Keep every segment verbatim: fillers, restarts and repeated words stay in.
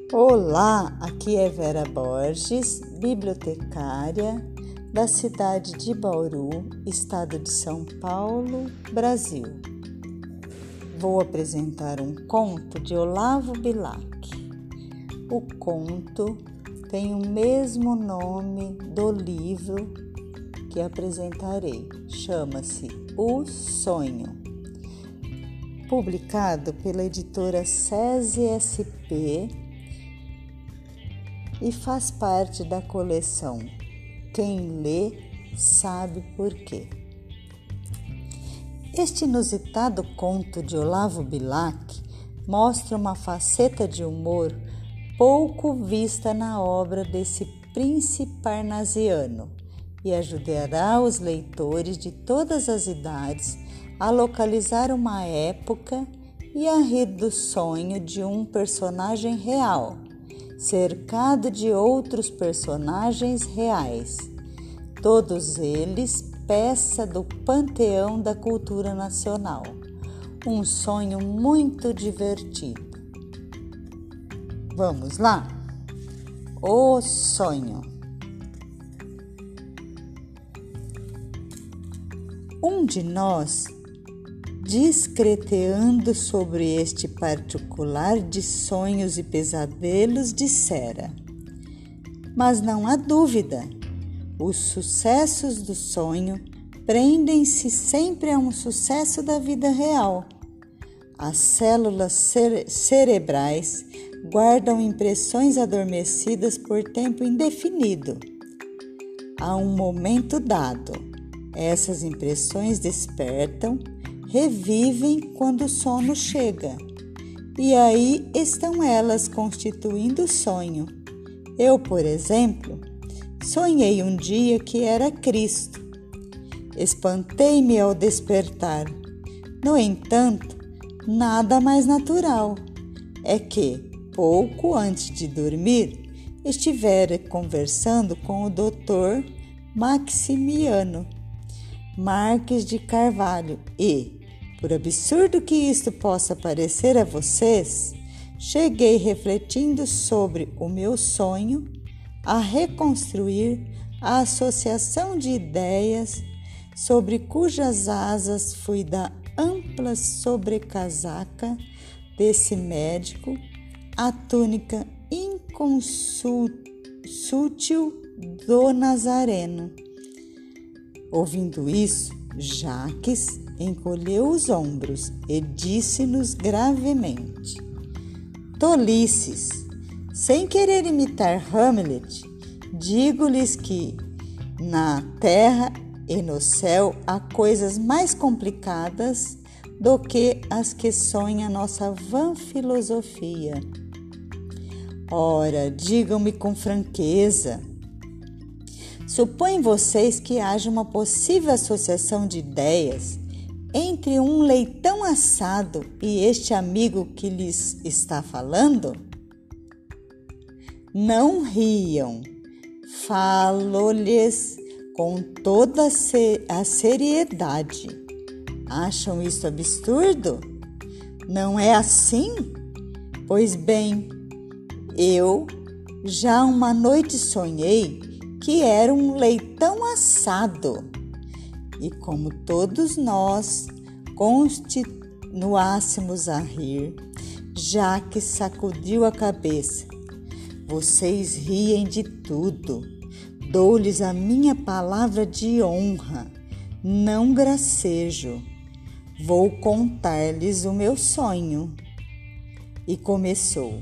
Olá, aqui é Vera Borges, bibliotecária da cidade de Bauru, estado de São Paulo, Brasil. Vou apresentar um conto de Olavo Bilac. O conto tem o mesmo nome do livro que apresentarei. Chama-se O Sonho. Publicado pela editora SESI S P e faz parte da coleção Quem Lê Sabe Por Quê. Este inusitado conto de Olavo Bilac mostra uma faceta de humor pouco vista na obra desse príncipe parnasiano e ajudará os leitores de todas as idades a localizar uma época e a rir do sonho de um personagem real, cercado de outros personagens reais, todos eles peça do panteão da cultura nacional. Um sonho muito divertido. Vamos lá? O sonho. Um de nós, discreteando sobre este particular de sonhos e pesadelos, dissera: mas não há dúvida, os sucessos do sonho prendem-se sempre a um sucesso da vida real. As células cere- cerebrais guardam impressões adormecidas por tempo indefinido. A um momento dado, essas impressões despertam, revivem quando o sono chega. E aí estão elas constituindo o sonho. Eu, por exemplo, sonhei um dia que era Cristo. Espantei-me ao despertar. No entanto, nada mais natural é que, pouco antes de dormir, estivera conversando com o doutor Maximiano Marques de Carvalho e, por absurdo que isto possa parecer a vocês, cheguei refletindo sobre o meu sonho a reconstruir a associação de ideias sobre cujas asas fui da ampla sobrecasaca desse médico a túnica inconsútil do Nazareno. Ouvindo isso, Jaques encolheu os ombros e disse-nos gravemente: tolices! Sem querer imitar Hamlet, digo-lhes que na terra e no céu há coisas mais complicadas do que as que sonha nossa vã filosofia. Ora, digam-me com franqueza, supõem vocês que haja uma possível associação de ideias entre um leitão assado e este amigo que lhes está falando? Não riam, falo-lhes com toda a seriedade. Acham isso absurdo? Não é assim? Pois bem, eu já uma noite sonhei que era um leitão assado. E como todos nós continuássemos a rir, Jaques sacudiu a cabeça. Vocês riem de tudo. Dou-lhes a minha palavra de honra. Não gracejo. Vou contar-lhes o meu sonho. E começou.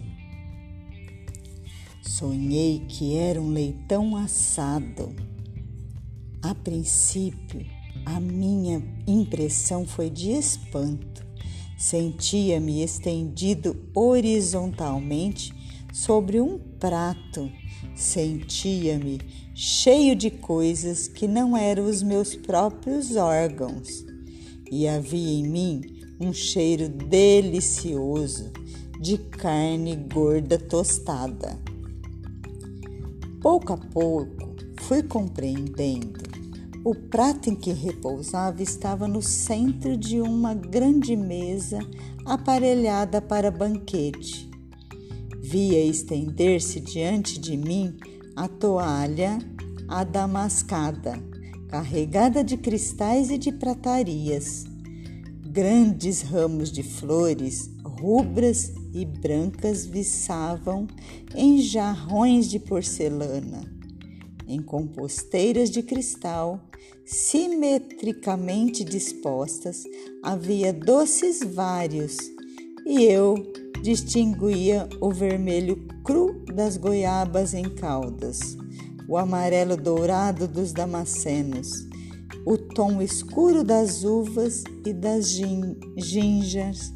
Sonhei que era um leitão assado. A princípio, a minha impressão foi de espanto. Sentia-me estendido horizontalmente sobre um prato. Sentia-me cheio de coisas que não eram os meus próprios órgãos. E havia em mim um cheiro delicioso de carne gorda tostada. Pouco a pouco fui compreendendo. O prato em que repousava estava no centro de uma grande mesa aparelhada para banquete. Via estender-se diante de mim a toalha adamascada, carregada de cristais e de pratarias. Grandes ramos de flores rubras e brancas viçavam em jarrões de porcelana. Em composteiras de cristal, simetricamente dispostas, havia doces vários, e eu distinguia o vermelho cru das goiabas em caldas, o amarelo dourado dos damascenos, o tom escuro das uvas e das gin- ginjas.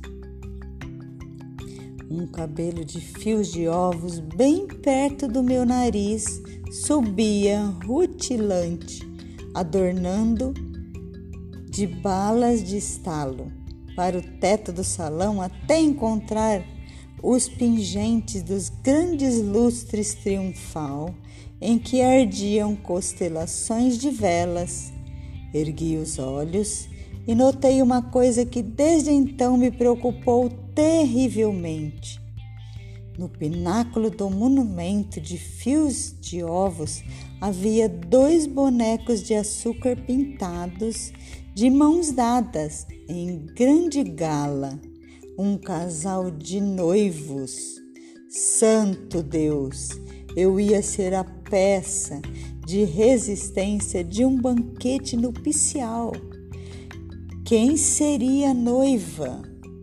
Um cabelo de fios de ovos bem perto do meu nariz subia rutilante, adornando de balas de estalo para o teto do salão até encontrar os pingentes dos grandes lustres triunfal em que ardiam constelações de velas. Ergui os olhos e notei uma coisa que desde então me preocupou terrivelmente. No pináculo do monumento de fios de ovos havia dois bonecos de açúcar pintados de mãos dadas em grande gala, um casal de noivos. Santo Deus, eu ia ser a peça de resistência de um banquete nupcial. Quem seria a noiva?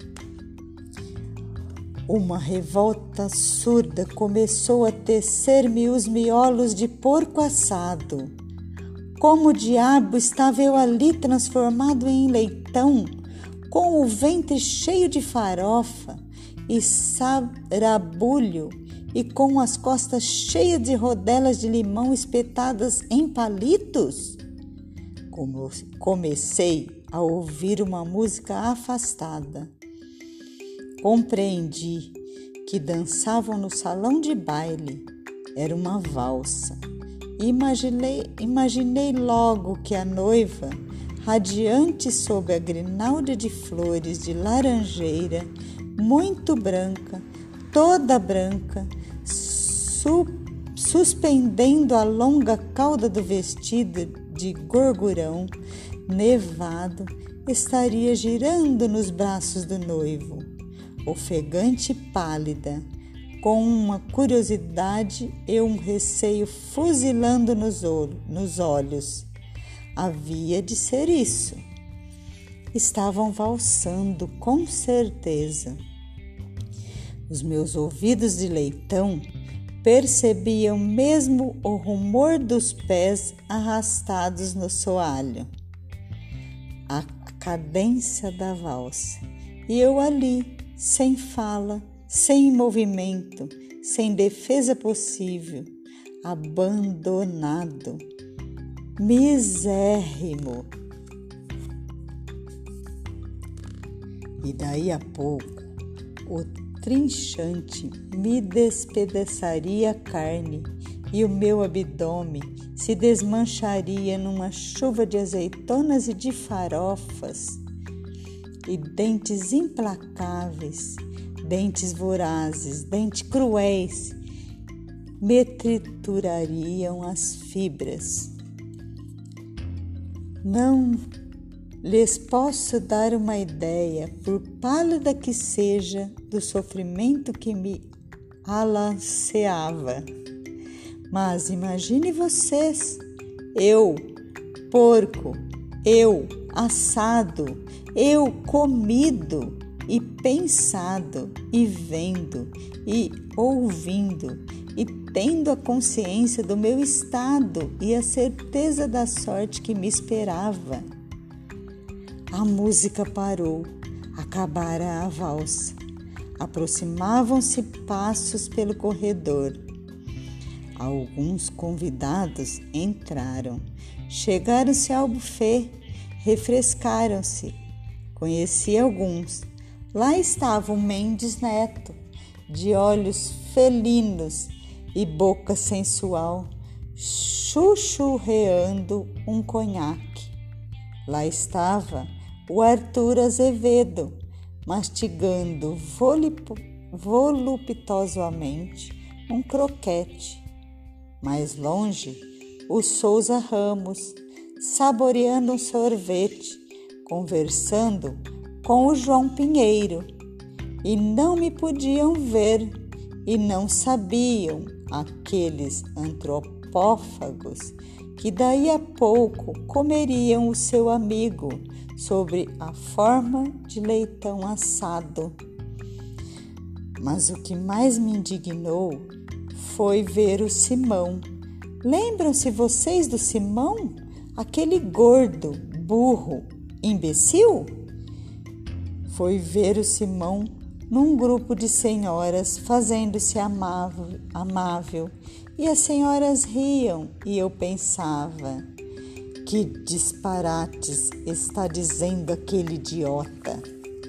Uma revolta surda começou a tecer-me os miolos de porco assado. Como diabo estava eu ali transformado em leitão, com o ventre cheio de farofa e sarabulho e com as costas cheias de rodelas de limão espetadas em palitos? Como comecei a ouvir uma música afastada. Compreendi que dançavam no salão de baile. Era uma valsa. Imaginei, imaginei logo que a noiva, radiante sob a grinalda de flores de laranjeira, muito branca, toda branca, su, suspendendo a longa cauda do vestido de gorgurão nevado, estaria girando nos braços do noivo, ofegante e pálida, com uma curiosidade e um receio fuzilando nos, olho, nos olhos. Havia de ser isso. Estavam valsando, com certeza. Os meus ouvidos de leitão percebiam mesmo o rumor dos pés arrastados no soalho, a cadência da valsa, e eu ali, sem fala, sem movimento, sem defesa possível, abandonado, misérrimo. E daí a pouco, o trinchante me despedaçaria a carne e o meu abdômen se desmancharia numa chuva de azeitonas e de farofas, e dentes implacáveis, dentes vorazes, dentes cruéis, me triturariam as fibras. Não lhes posso dar uma ideia, por pálida que seja, do sofrimento que me alanceava. Mas imagine vocês, eu, porco, eu, assado, eu, comido e pensado, e vendo, e ouvindo, e tendo a consciência do meu estado e a certeza da sorte que me esperava. A música parou, acabara a valsa. Aproximavam-se passos pelo corredor. Alguns convidados entraram, chegaram-se ao buffet, refrescaram-se. Conheci alguns. Lá estava o Mendes Neto, de olhos felinos e boca sensual, chuchurreando um conhaque. Lá estava o Arthur Azevedo, mastigando voluptuosamente um croquete. Mais longe, o Souza Ramos, saboreando um sorvete, conversando com o João Pinheiro. E não me podiam ver, e não sabiam aqueles antropófagos que daí a pouco comeriam o seu amigo sobre a forma de leitão assado. Mas o que mais me indignou foi ver o Simão. Lembram-se vocês do Simão? Aquele gordo, burro, imbecil? Foi ver o Simão num grupo de senhoras fazendo-se amável, amável, e as senhoras riam, e eu pensava: que disparates está dizendo aquele idiota?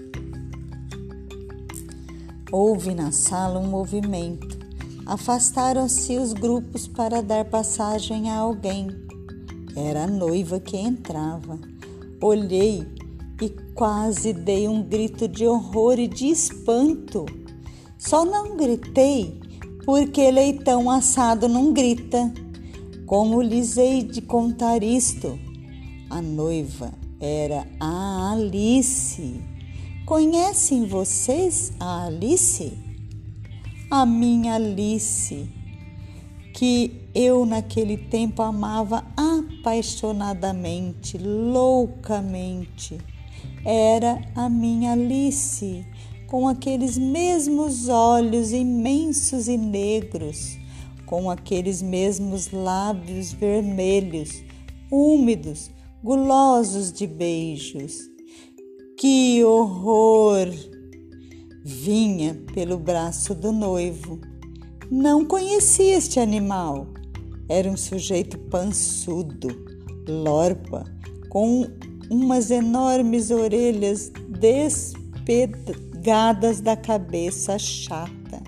Houve na sala um movimento. Afastaram-se os grupos para dar passagem a alguém. Era a noiva que entrava. Olhei e quase dei um grito de horror e de espanto. Só não gritei porque leitão assado não grita. Como lhes hei de contar isto? A noiva era a Alice. Conhecem vocês a Alice? A minha Alice, que eu naquele tempo amava apaixonadamente, loucamente. Era a minha Alice, com aqueles mesmos olhos imensos e negros, com aqueles mesmos lábios vermelhos, úmidos, gulosos de beijos. Que horror! Vinha pelo braço do noivo. Não conhecia este animal. Era um sujeito pançudo, lorpa, com umas enormes orelhas despegadas da cabeça chata,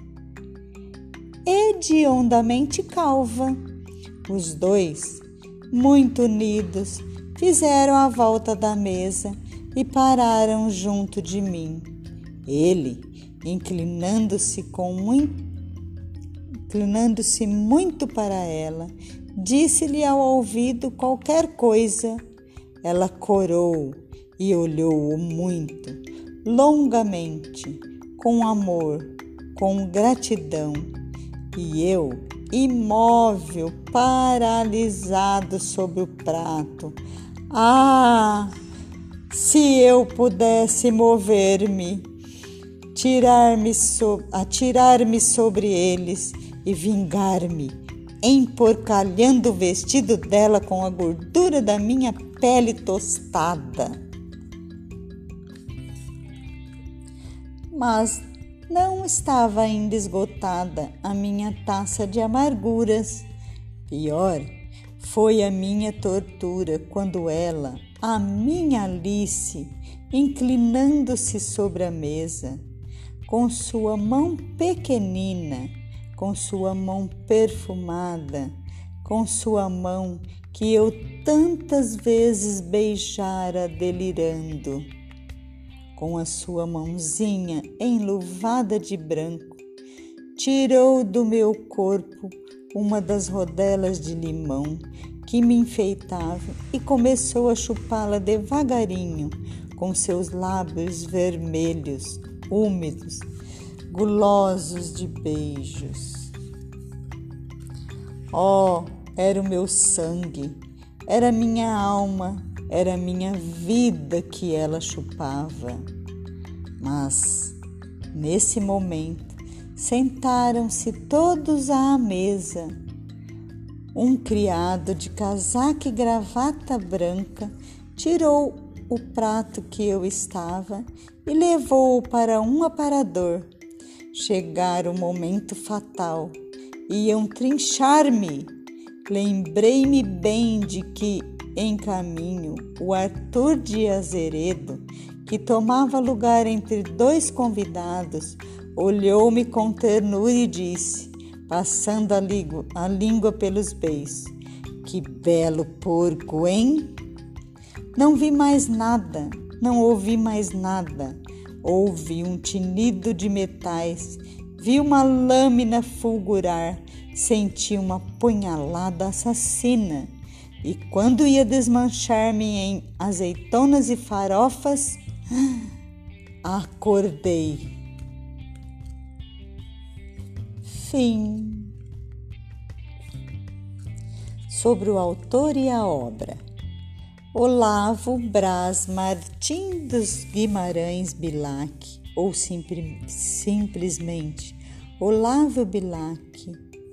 hediondamente calva. Os dois, muito unidos, fizeram a volta da mesa e pararam junto de mim. Ele, inclinando-se com muito, inclinando-se muito para ela, disse-lhe ao ouvido qualquer coisa. Ela corou e olhou-o muito, longamente, com amor, com gratidão. E eu, imóvel, paralisado sobre o prato. Ah! Se eu pudesse mover-me, tirar-me so, atirar-me sobre eles e vingar-me, emporcalhando o vestido dela com a gordura da minha pele tostada. Mas não estava ainda esgotada a minha taça de amarguras. Pior foi a minha tortura quando ela, a minha Alice, inclinando-se sobre a mesa, com sua mão pequenina, com sua mão perfumada, com sua mão que eu tantas vezes beijara delirando, com a sua mãozinha enluvada de branco, tirou do meu corpo uma das rodelas de limão que me enfeitava e começou a chupá-la devagarinho com seus lábios vermelhos, úmidos, gulosos de beijos. Oh, era o meu sangue, era minha alma, era minha vida que ela chupava. Mas, nesse momento, sentaram-se todos à mesa. Um criado de casaca e gravata branca tirou o prato que eu estava e levou-o para um aparador. Chegara o momento fatal. Iam trinchar-me. Lembrei-me bem de que, em caminho, o Arthur de Azeredo, que tomava lugar entre dois convidados, olhou-me com ternura e disse, passando a língua, a língua pelos beiços: que belo porco, hein? Não vi mais nada, não ouvi mais nada. Ouvi um tinido de metais, vi uma lâmina fulgurar, senti uma punhalada assassina. E quando ia desmanchar-me em azeitonas e farofas, acordei. Fim. Sobre o autor e a obra. Olavo Braz Martim dos Guimarães Bilac, ou simpli, simplesmente Olavo Bilac,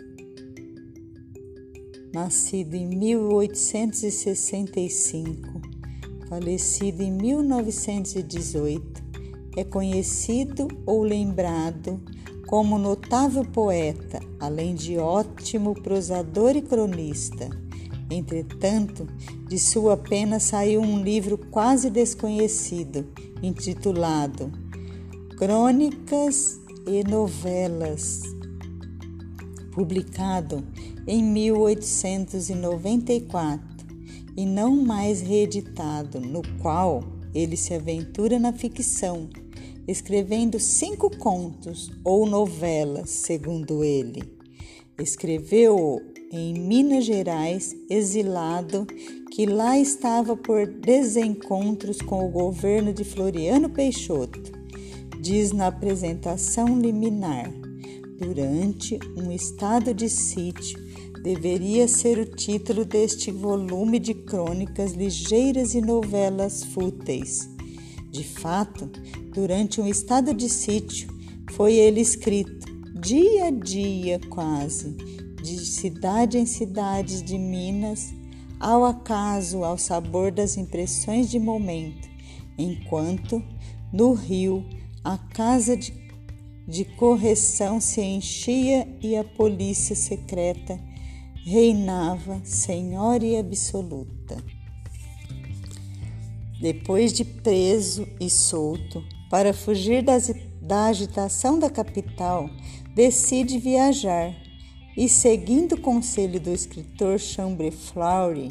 nascido em mil oitocentos e sessenta e cinco, falecido em mil novecentos e dezoito, é conhecido ou lembrado como notável poeta, além de ótimo prosador e cronista. Entretanto, de sua pena saiu um livro quase desconhecido, intitulado Crônicas e Novelas, publicado em mil oitocentos e noventa e quatro e não mais reeditado, no qual ele se aventura na ficção, escrevendo cinco contos ou novelas, segundo ele. Escreveu-o em Minas Gerais, exilado, que lá estava por desencontros com o governo de Floriano Peixoto. Diz na apresentação liminar: durante um estado de sítio, deveria ser o título deste volume de crônicas ligeiras e novelas fúteis. De fato, durante um estado de sítio, foi ele escrito, dia a dia quase, de cidade em cidade de Minas, ao acaso, ao sabor das impressões de momento, enquanto, no Rio, a casa de, de correção se enchia e a polícia secreta reinava senhora e absoluta. Depois de preso e solto, para fugir das, da agitação da capital, decide viajar e, seguindo o conselho do escritor Chambre-Fleury,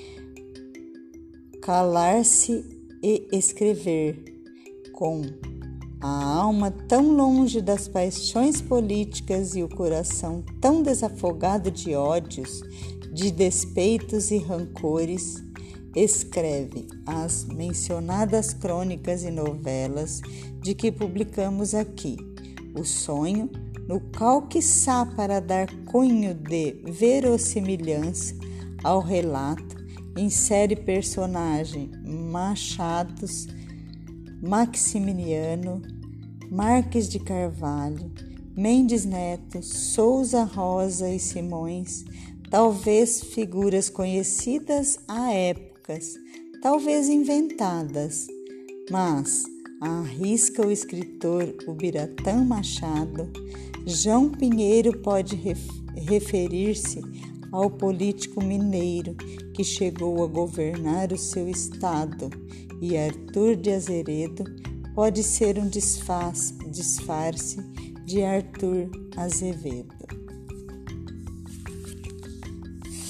calar-se e escrever, com a alma tão longe das paixões políticas e o coração tão desafogado de ódios, de despeitos e rancores, escreve as mencionadas crônicas e novelas de que publicamos aqui. O sonho, no qual, quiçá para dar cunho de verossimilhança ao relato, insere personagem Machados, Maximiliano, Marques de Carvalho, Mendes Neto, Souza Rosa e Simões, talvez figuras conhecidas há épocas, talvez inventadas, mas arrisca o escritor Ubiratã Machado, João Pinheiro pode ref- referir-se ao político mineiro que chegou a governar o seu estado, e Arthur de Azeredo pode ser um disfarce, disfarce de Arthur Azevedo.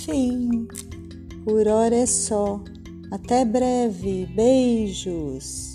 Fim. Por hora é só. Até breve. Beijos.